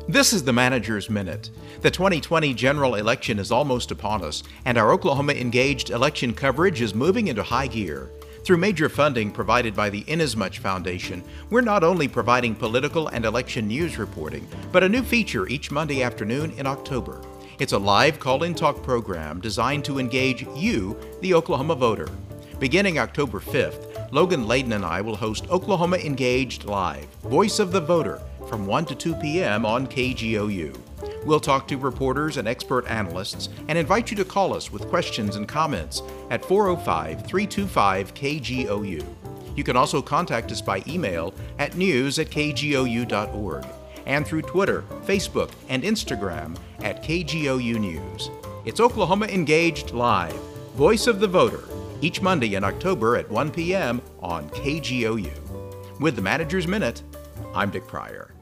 This is the Manager's Minute. The 2020 general election is almost upon us, and our Oklahoma Engaged election coverage is moving into high gear. Through major funding provided by the Inasmuch Foundation, we're not only providing political and election news reporting, but a new feature each Monday afternoon in October. It's a live call-in talk program designed to engage you, the Oklahoma voter. Beginning October 5th, Logan Layden and I will host Oklahoma Engaged Live, Voice of the Voter, from 1 to 2 p.m. on KGOU. We'll talk to reporters and expert analysts and invite you to call us with questions and comments at 405-325-KGOU. You can also contact us by email at news@kgou.org and through Twitter, Facebook, and Instagram at KGOU News. It's Oklahoma Engaged Live, Voice of the Voter, each Monday in October at 1 p.m. on KGOU. With the Manager's Minute, I'm Dick Pryor.